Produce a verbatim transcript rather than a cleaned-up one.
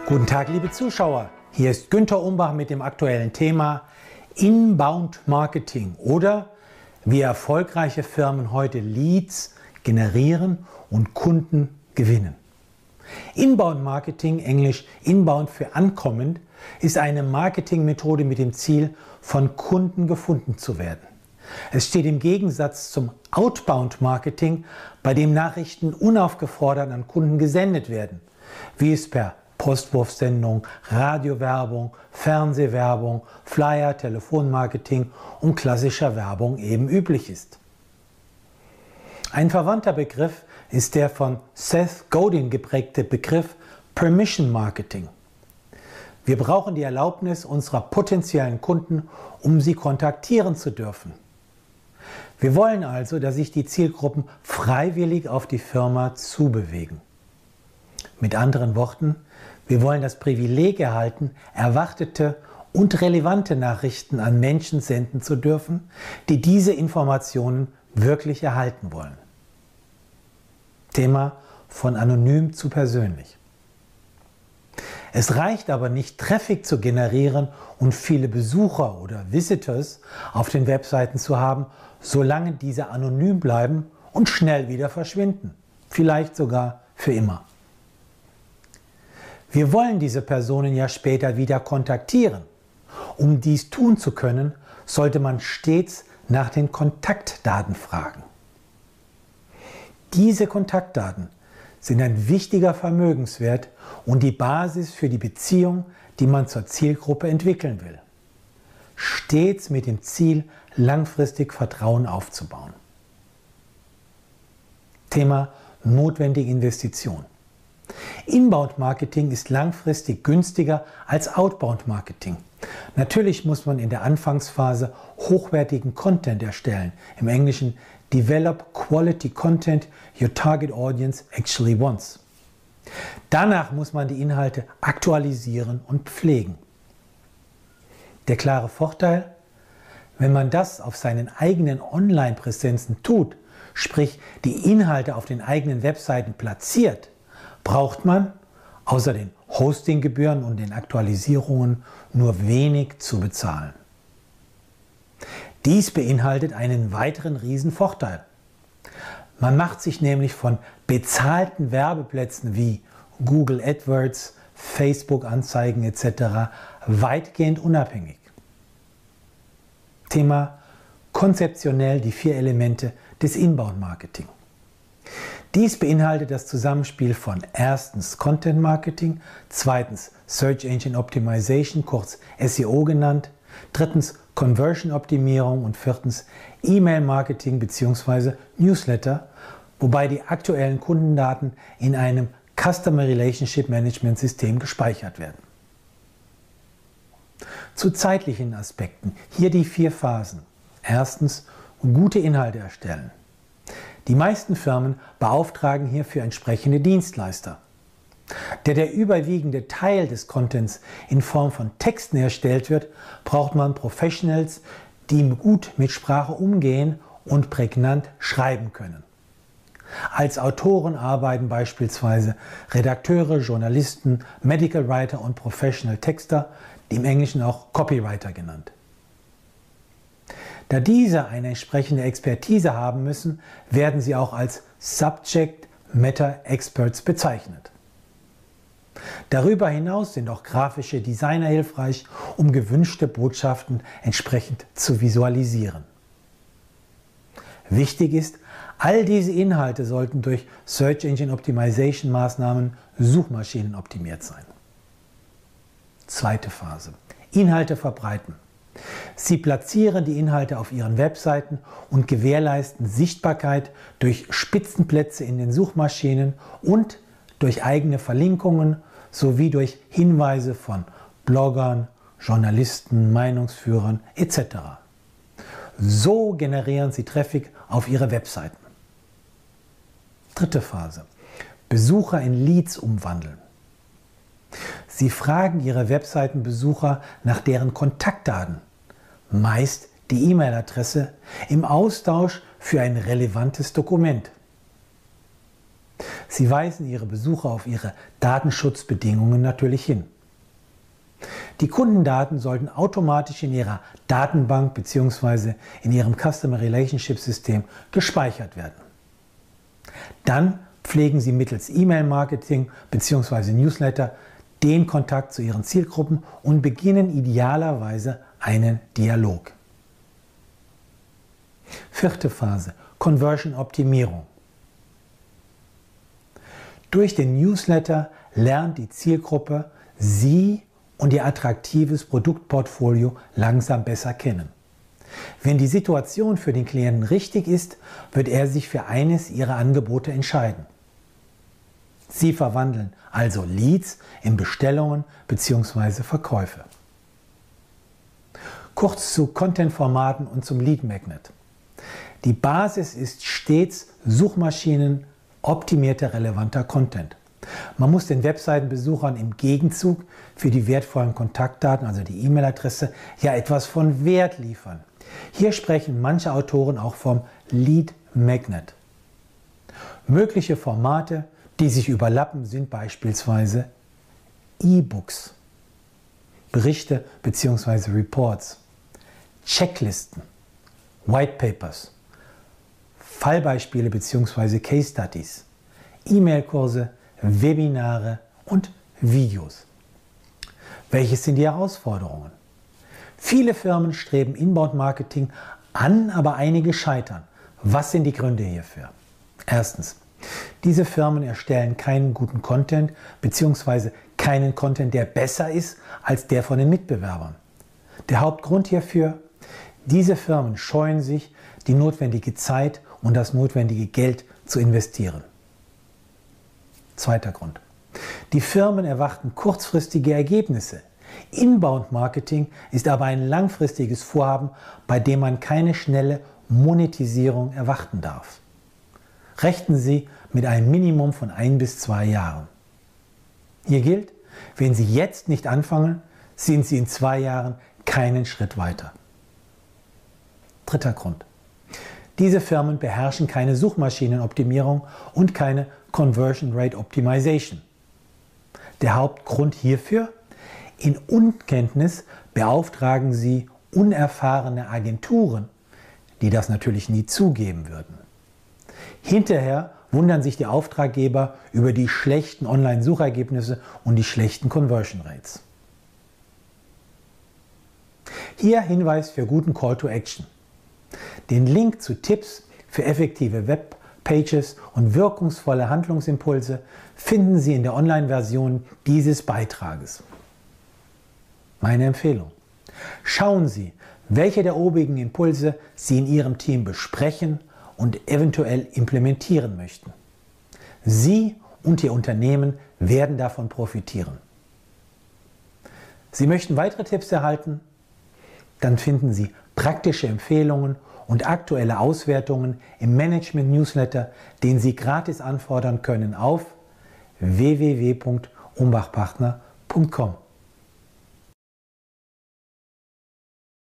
Guten Tag, liebe Zuschauer. Hier ist Günther Umbach mit dem aktuellen Thema Inbound Marketing oder wie erfolgreiche Firmen heute Leads generieren und Kunden gewinnen. Inbound Marketing, englisch Inbound für ankommend, ist eine Marketingmethode mit dem Ziel, von Kunden gefunden zu werden. Es steht im Gegensatz zum Outbound Marketing, bei dem Nachrichten unaufgefordert an Kunden gesendet werden, wie es per Postwurfsendung, Radiowerbung, Fernsehwerbung, Flyer, Telefonmarketing und klassischer Werbung eben üblich ist. Ein verwandter Begriff ist der von Seth Godin geprägte Begriff Permission Marketing. Wir brauchen die Erlaubnis unserer potenziellen Kunden, um sie kontaktieren zu dürfen. Wir wollen also, dass sich die Zielgruppen freiwillig auf die Firma zubewegen. Mit anderen Worten, wir wollen das Privileg erhalten, erwartete und relevante Nachrichten an Menschen senden zu dürfen, die diese Informationen wirklich erhalten wollen. Thema von anonym zu persönlich. Es reicht aber nicht, Traffic zu generieren und viele Besucher oder Visitors auf den Webseiten zu haben, solange diese anonym bleiben und schnell wieder verschwinden. Vielleicht sogar für immer. Wir wollen diese Personen ja später wieder kontaktieren. Um dies tun zu können, sollte man stets nach den Kontaktdaten fragen. Diese Kontaktdaten sind ein wichtiger Vermögenswert und die Basis für die Beziehung, die man zur Zielgruppe entwickeln will. Stets mit dem Ziel, langfristig Vertrauen aufzubauen. Thema notwendige Investition. Inbound-Marketing ist langfristig günstiger als Outbound-Marketing. Natürlich muss man in der Anfangsphase hochwertigen Content erstellen. Im Englischen Develop Quality Content your target audience actually wants. Danach muss man die Inhalte aktualisieren und pflegen. Der klare Vorteil: Wenn man das auf seinen eigenen Online-Präsenzen tut, sprich die Inhalte auf den eigenen Webseiten platziert, braucht man außer den Hostinggebühren und den Aktualisierungen nur wenig zu bezahlen. Dies beinhaltet einen weiteren Riesenvorteil. Man macht sich nämlich von bezahlten Werbeplätzen wie Google AdWords, Facebook-Anzeigen et cetera weitgehend unabhängig. Thema konzeptionell die vier Elemente des Inbound-Marketing. Dies beinhaltet das Zusammenspiel von erstens Content Marketing, zweitens Search Engine Optimization, kurz S E O genannt, drittens Conversion Optimierung und viertens E-Mail Marketing bzw. Newsletter, wobei die aktuellen Kundendaten in einem Customer Relationship Management System gespeichert werden. Zu zeitlichen Aspekten, hier die vier Phasen. Erstens, gute Inhalte erstellen. Die meisten Firmen beauftragen hierfür entsprechende Dienstleister. Da der überwiegende Teil des Contents in Form von Texten erstellt wird, braucht man Professionals, die gut mit Sprache umgehen und prägnant schreiben können. Als Autoren arbeiten beispielsweise Redakteure, Journalisten, Medical Writer und Professional Texter, im Englischen auch Copywriter genannt. Da diese eine entsprechende Expertise haben müssen, werden sie auch als Subject Matter Experts bezeichnet. Darüber hinaus sind auch grafische Designer hilfreich, um gewünschte Botschaften entsprechend zu visualisieren. Wichtig ist, all diese Inhalte sollten durch Search Engine Optimization Maßnahmen suchmaschinenoptimiert sein. Zweite Phase. Inhalte verbreiten. Sie platzieren die Inhalte auf ihren Webseiten und gewährleisten Sichtbarkeit durch Spitzenplätze in den Suchmaschinen und durch eigene Verlinkungen sowie durch Hinweise von Bloggern, Journalisten, Meinungsführern et cetera. So generieren sie Traffic auf ihre Webseiten. Dritte Phase. Besucher in Leads umwandeln. Sie fragen ihre Webseitenbesucher nach deren Kontaktdaten, meist die E-Mail-Adresse, im Austausch für ein relevantes Dokument. Sie weisen Ihre Besucher auf Ihre Datenschutzbedingungen natürlich hin. Die Kundendaten sollten automatisch in Ihrer Datenbank bzw. in Ihrem Customer Relationship System gespeichert werden. Dann pflegen Sie mittels E-Mail-Marketing bzw. Newsletter den Kontakt zu Ihren Zielgruppen und beginnen idealerweise einen Dialog. Vierte Phase: Conversion-Optimierung. Durch den Newsletter lernt die Zielgruppe Sie und Ihr attraktives Produktportfolio langsam besser kennen. Wenn die Situation für den Klienten richtig ist, wird er sich für eines Ihrer Angebote entscheiden. Sie verwandeln also Leads in Bestellungen bzw. Verkäufe. Kurz zu Content-Formaten und zum Lead Magnet. Die Basis ist stets suchmaschinenoptimierter relevanter Content. Man muss den Webseitenbesuchern im Gegenzug für die wertvollen Kontaktdaten, also die E-Mail-Adresse, ja etwas von Wert liefern. Hier sprechen manche Autoren auch vom Lead Magnet. Mögliche Formate, die sich überlappen, sind beispielsweise E-Books, Berichte bzw. Reports, Checklisten, White Papers, Fallbeispiele bzw. Case Studies, E-Mail-Kurse, Webinare und Videos. Welches sind die Herausforderungen? Viele Firmen streben Inbound-Marketing an, aber einige scheitern. Was sind die Gründe hierfür? Erstens: Diese Firmen erstellen keinen guten Content bzw. keinen Content, der besser ist als der von den Mitbewerbern. Der Hauptgrund hierfür: Diese Firmen scheuen sich, die notwendige Zeit und das notwendige Geld zu investieren. Zweiter Grund: Die Firmen erwarten kurzfristige Ergebnisse. Inbound-Marketing ist aber ein langfristiges Vorhaben, bei dem man keine schnelle Monetisierung erwarten darf. Rechnen Sie mit einem Minimum von ein bis zwei Jahren. Hier gilt: Wenn Sie jetzt nicht anfangen, sind Sie in zwei Jahren keinen Schritt weiter. Dritter Grund: Diese Firmen beherrschen keine Suchmaschinenoptimierung und keine Conversion Rate Optimization. Der Hauptgrund hierfür: In Unkenntnis beauftragen sie unerfahrene Agenturen, die das natürlich nie zugeben würden. Hinterher wundern sich die Auftraggeber über die schlechten Online-Suchergebnisse und die schlechten Conversion Rates. Hier Hinweis für guten Call to Action. Den Link zu Tipps für effektive Webpages und wirkungsvolle Handlungsimpulse finden Sie in der Online-Version dieses Beitrages. Meine Empfehlung: Schauen Sie, welche der obigen Impulse Sie in Ihrem Team besprechen und eventuell implementieren möchten. Sie und Ihr Unternehmen werden davon profitieren. Sie möchten weitere Tipps erhalten? Dann finden Sie praktische Empfehlungen und aktuelle Auswertungen im Management-Newsletter, den Sie gratis anfordern können auf w w w punkt umbachpartner punkt com.